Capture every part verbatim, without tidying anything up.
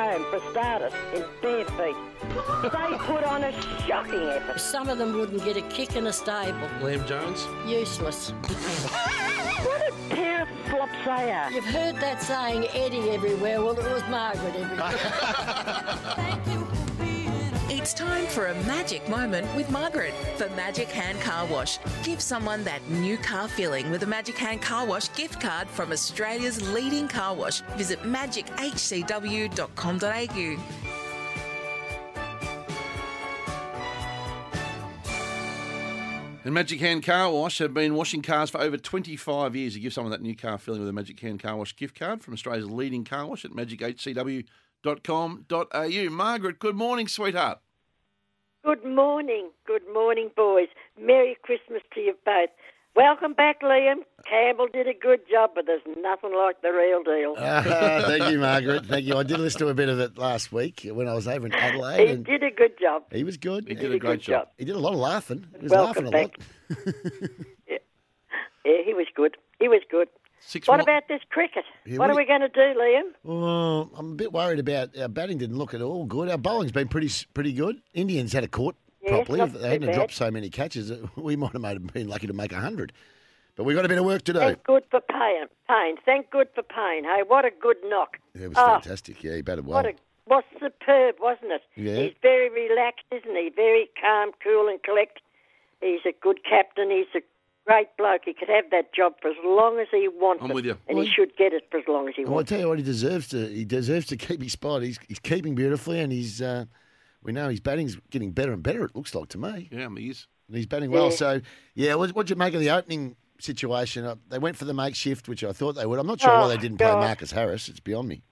home, for starters, in bare feet. They put on a shocking effort. Some of them wouldn't get a kick in a stable. Liam Jones? Useless. What a pair of flops they are. You've heard that saying, Eddie everywhere. Well, it was Margaret everywhere. It's time for a magic moment with Margaret for Magic Hand Car Wash. Give someone that new car feeling with a Magic Hand Car Wash gift card from Australia's leading car wash. Visit magic h c w dot com dot a u. And Magic Hand Car Wash have been washing cars for over twenty-five years. You give someone that new car feeling with a Magic Hand Car Wash gift card from Australia's leading car wash at magic h c w dot com dot a u. Margaret, good morning, sweetheart. Good morning. Good morning, boys. Merry Christmas to you both. Welcome back, Liam. Campbell did a good job, but there's nothing like the real deal. Uh, thank you, Margaret. Thank you. I did listen to a bit of it last week when I was over in Adelaide. He and did a good job. He was good. He He did did, a great job. he did a lot of laughing. He was Welcome laughing a back. lot. yeah. yeah, he was good. He was good. Six What more- about this cricket? Yeah, what what are we going to do, Liam? Well, I'm a bit worried about our batting. Didn't look at all good. Our bowling's been pretty pretty good. Indians had a caught Yes, properly. not If too they hadn't bad. dropped so many catches, we might have made, been lucky to make a hundred. But we've got a bit of work to do. Thank good for Payne. Payne. Thank good for Payne. Hey, what a good knock. Yeah, it was Oh, fantastic. Yeah, he batted well. What a was superb, wasn't it? Yeah. He's very relaxed, isn't he? Very calm, cool, and collect. He's a good captain. He's a great bloke. He could have that job for as long as he wants I'm it, with you. and Well, he should get it for as long as he Well, I wants. tell you what, he deserves to. He deserves to keep his spot. He's he's keeping beautifully, and he's. Uh, we know his batting's getting better and better. It looks like to me. Yeah, he is. And he's batting well. Yeah. So yeah, what what'd you make of the opening situation? Uh, They went for the makeshift, which I thought they would. I'm not sure Oh, why they didn't play God. Marcus Harris. It's beyond me.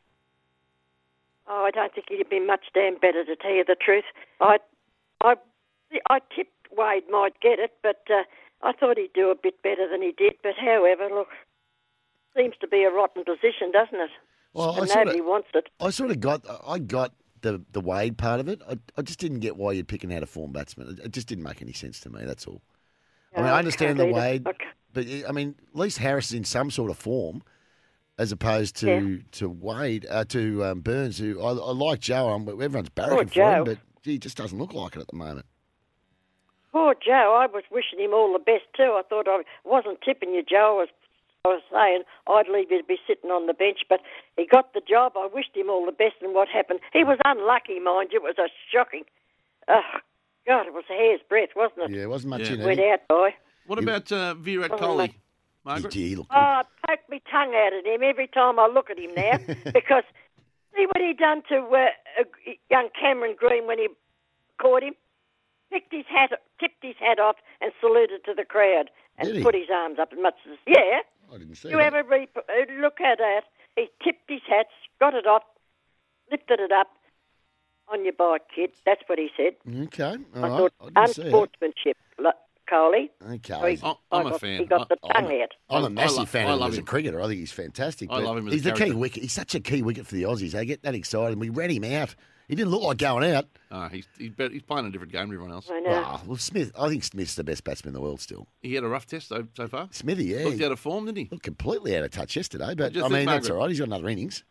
Oh, I don't think he'd have been much damn better, to tell you the truth. I, I, I tipped Wade might get it, but uh, I thought he'd do a bit better than he did. But however, look, seems to be a rotten position, doesn't it? Well, I and sort nobody of, wants it. I sort of got. I got the the Wade part of it. I, I just didn't get why you're picking out a form batsman. It- It just didn't make any sense to me. That's all. I mean, No, I understand the can't either. Wade, Okay. but I mean, at least Harris is in some sort of form, as opposed to Yeah. to Wade uh, to um, Burns, who I, I like Joe. Um, everyone's barracking Poor for Joe. him, but gee, he just doesn't look like it at the moment. Poor Joe, I was wishing him all the best too. I thought I wasn't tipping you, Joe. I was, I was saying I'd leave you to be sitting on the bench, but he got the job. I wished him all the best, and what happened? He was unlucky, mind you. It was a shocking. Oh, God, it was a hair's breadth, wasn't it? Yeah, it wasn't much Yeah. in Went it. out, boy. What about uh, Virat Oh, Kohli, mate. Margaret? He, he looked good. Oh, I poke my tongue out at him every time I look at him now because see what he done to uh, uh, young Cameron Green when he caught him? Picked his hat, tipped his hat off and saluted to the crowd and Did he? put his arms up as much as, yeah. I didn't see You that. ever re- uh, look at that? He tipped his hat, got it off, lifted it up. On your bike, kid. That's what he said. Okay, all I right. thought I didn't see that. unsportsmanship, lo- Coley. Okay. So he- I'm I a got- fan. He got the I- tongue I'm- out. I'm I- a massive I lo- fan I of him love as a him. cricketer. I think he's fantastic. I but love him as a He's the key character. wicket. He's such a key wicket for the Aussies. They get that excited. We ran him out. He didn't look like going out. Ah, he's, he's, better, he's playing a different game to everyone else. I know. Wow. Well, Smith. I think Smith's the best batsman in the world still. He had a rough test, though, so far. Smithy, yeah. Looked he out of form, didn't he? looked completely out of touch yesterday. But just I think, mean, that's Margaret? all right. He's got another innings.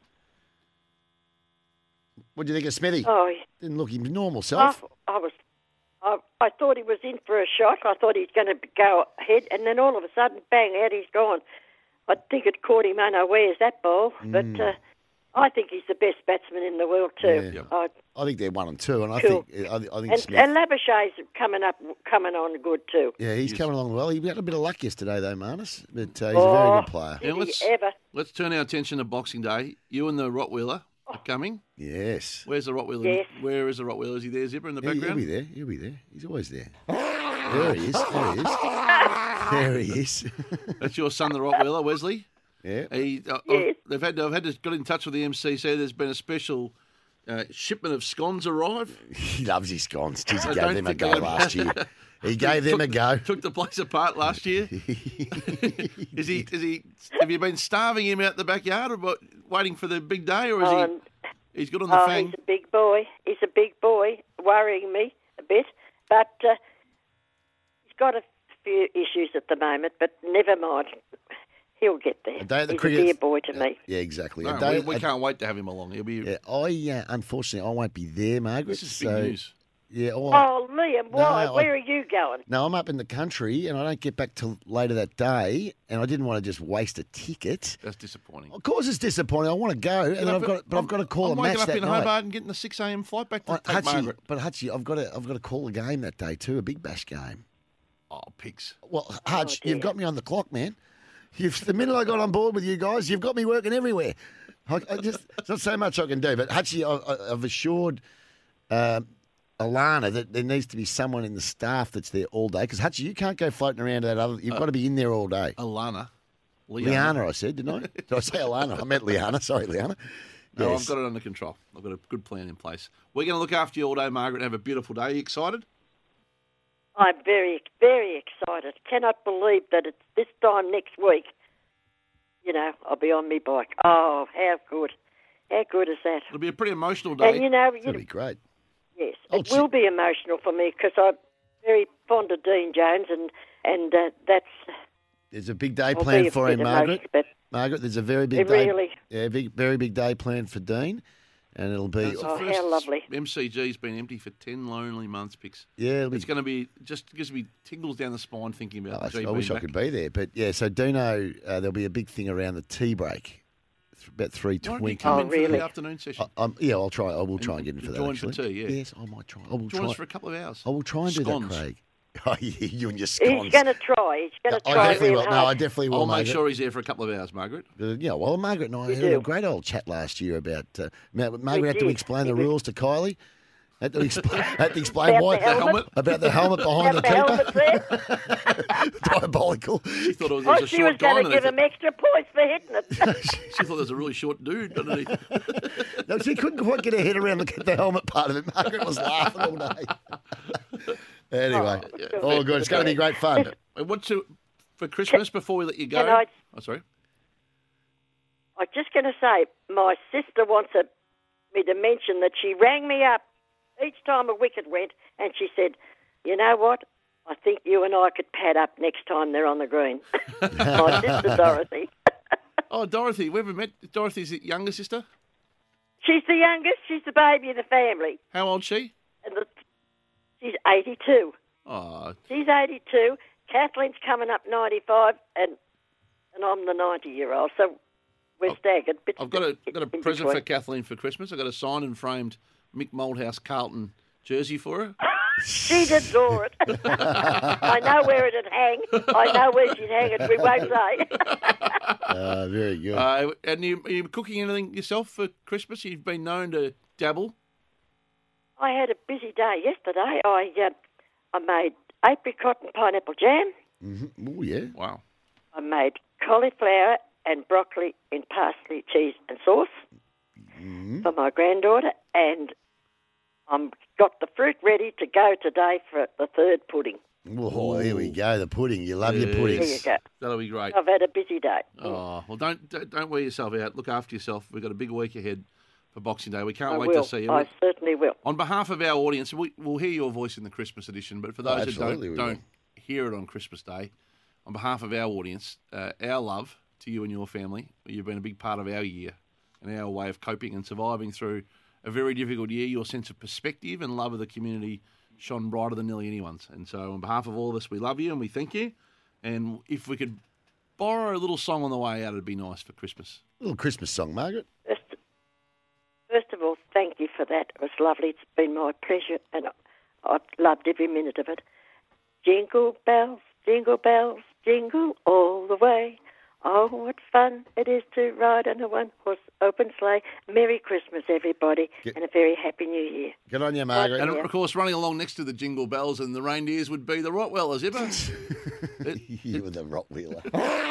What do you think of Smithy? Oh, he- Didn't look his normal I, self. I was. I, I thought he was in for a shot. I thought he was going to go ahead, and then all of a sudden, bang! Out he's gone. I think it caught him unawares that ball, but uh, I think he's the best batsman in the world too. Mm. Yeah. I, I think they're one and two, and I Cool. think I, I think and, Smith. and Labuschet's coming up, coming on good too. yeah, he's coming along well. He had a bit of luck yesterday, though, Marnus. But uh, he's a very Oh. good player. Yeah, Did let's, he ever? let's turn our attention to Boxing Day. You and the Rottweiler are coming. Yes. Where's the Rottweiler? Yes. Where is the Rottweiler? Is he there, Zipper, in the He- He'll background? be there. He'll be there. He's always there. There he is. There he is. There he is. That's your son, the Rottweiler, Wesley. yeah. He, uh, Yes. They've had to, I've had to get in touch with the M C C. There's been a special uh, shipment of scones arrive. He loves his scones. Jeez, I he don't gave them a think go they're- last year. He gave them a go. Took the place apart last year. is he? Is he? Have you been starving him out the backyard, or what, waiting for the big day, or is Oh, he? He's good on the Oh, fang. he's a big boy. He's a big boy, worrying me a bit. But uh, he's got a few issues at the moment, but never mind. he'll get there. A day at the He's cricket- a dear boy to me. Yeah, exactly. A No, day- we we a- can't wait to have him along. He'll be. Yeah, I uh, unfortunately I won't be there, Margaret. This is big so, news. Yeah. Oh, Oh, Liam, why? No, I- Where are you going? no, I'm up in the country, and I don't get back till later that day, and I didn't want to just waste a ticket. That's disappointing. Of course, it's disappointing. I want to go, and then I've got, but I've got to call I'm a waking match up that in night. Hobart and getting the six a.m. flight back to I- take Hutchie, Margaret. but Hutchie, I've got to, I've got to call a game that day too, a Big Bash game. Oh, pigs. Well, Hutch, dear. you've got me on the clock, man. You've, the minute I got on board with you guys, you've got me working everywhere. I, I just, there's not so much I can do. But Hutchie, I, I, I've assured um, Alana that there needs to be someone in the staff that's there all day. Because Hutchie, you can't go floating around that other. You've got to be in there all day. Alana. Liana, I said, didn't I? Did I say Alana? I meant Liana. Sorry, Liana. No, Yes. I've got it under control. I've got a good plan in place. We're going to look after you all day, Margaret, and have a beautiful day. Are you excited? I'm very, very excited. Cannot believe that it's this time next week. You know, I'll be on my bike. Oh, how good. How good is that? It'll be a pretty emotional day. And, you know, you That'd be great. yes, Oh, it gee. will be emotional for me because I'm very fond of Dean Jones, and, and uh, that's... There's a big day I'll planned be a for bit him, Margaret. emotional, but Margaret, there's a very big It day. really- Yeah, big, very big day planned for Dean, and it'll be. It's the Oh, first how lovely. M C G's been empty for ten lonely months, Pix. Yeah, it'll be. It's going to be, just gives me tingles down the spine thinking about I, the G I wish being I could back. be there, but yeah. So Dino, uh, there'll be a big thing around the tea break, Th- about three Why don't you twenty. come Oh, in for really? the afternoon session? I, I'm, yeah, I'll try. I will try and get in for that. join for Actually. tea, yeah. Yes, I might try. I will Join try. us for a couple of hours. I will try and do Scones. that, Craig. Oh, yeah, you and your he's scones. going to try. He's going to I try definitely real will. No, hard. I definitely will. I'll make Margaret. sure he's there for a couple of hours, Margaret. Uh, yeah, well, Margaret and I We had a do. great old chat last year about. Uh, Ma- Margaret had to did. explain the We did. rules to Kylie. Had to, expl- had to explain About why the helmet? about the helmet behind Have the the keeper. helmet there. Diabolical. She thought it was, there Oh, was a she was short going guy to give underneath him extra points for hitting it. it. She thought there was a really short dude underneath. No, she couldn't quite get her head around the, the helmet part of it. Margaret was laughing all day. Anyway, oh, good. It's going to be great fun. And What's to, for Christmas before we let you go? Can I- Oh, sorry. I'm just going to say, my sister wants a, me to mention that she rang me up each time a wicket went, and she said, you know what? I think you and I could pad up next time they're on the green. My sister Dorothy. Oh, Dorothy. We ever met Dorothy's younger sister? She's the youngest. She's the baby of the family. How old's she? And the, she's eighty-two. Oh, She's eighty-two. Kathleen's coming up ninety-five, and and I'm the ninety-year-old. So we're staggered. Bit- I've got a bit got a in present for between. Kathleen for Christmas. I've got a signed and framed Mick Moldhouse Carlton jersey for her. She'd adore it. I know where it'd hang. I know where she'd hang it. We won't say. Uh, very good. Uh, and you, are you cooking anything yourself for Christmas? You've been known to dabble. I had a busy day yesterday. I uh, I made apricot and pineapple jam. Mm-hmm. Oh, yeah. Wow. I made cauliflower and broccoli in parsley, cheese and sauce Mm-hmm. for my granddaughter, and I'm got the fruit ready to go today for the third pudding. Oh, here we go. The pudding. You love your Yes. puddings. There you go. That'll be great. I've had a busy day. Oh, well, don't, don't don't wear yourself out. Look after yourself. We've got a big week ahead for Boxing Day. We can't I wait will. to see you. I certainly will. On behalf of our audience, we, we'll hear your voice in the Christmas edition, but for those that absolutely don't, we don't hear it on Christmas Day, on behalf of our audience, uh, our love to you and your family. You've been a big part of our year and our way of coping and surviving through a very difficult year. Your sense of perspective and love of the community shone brighter than nearly anyone's. And so on behalf of all of us, we love you and we thank you. And if we could borrow a little song on the way out, it'd be nice for Christmas. A little Christmas song, Margaret. First, first of all, thank you for that. It was lovely. It's been my pleasure, and I've loved every minute of it. Jingle bells, jingle bells, jingle all the way. Oh, what fun it is to ride on a one-horse open sleigh. Merry Christmas, everybody, Get- and a very happy New Year. Good on you, Margaret. And of course, running along next to the jingle bells and the reindeers would be the Rottweilers, ever. You were the Rottweiler.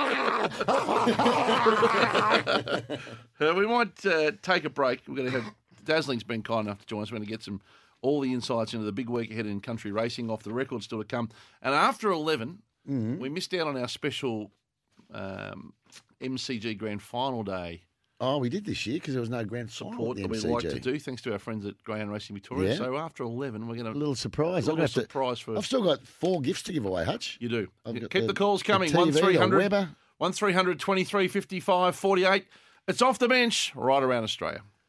Uh, we might uh, take a break. We're going to have Dazzling's been kind enough to join us. We're going to get some all the insights into the big week ahead in country racing, off the record still to come. And after eleven, we missed out on our special um, M C G Grand Final Day Oh, we did this year because there was no grand final support at that the we M C G. like to do, thanks to our friends at Greyhound Racing Victoria. Yeah. So after eleven, we're going A to little surprise. a I'm little gonna have to- surprise for I've still got four gifts to give away, Hutch. you. Do I've keep got the, calls coming. the T V, One three the hundred Weber. one three hundred twenty-three fifty-five forty-eight. It's off the bench right around Australia.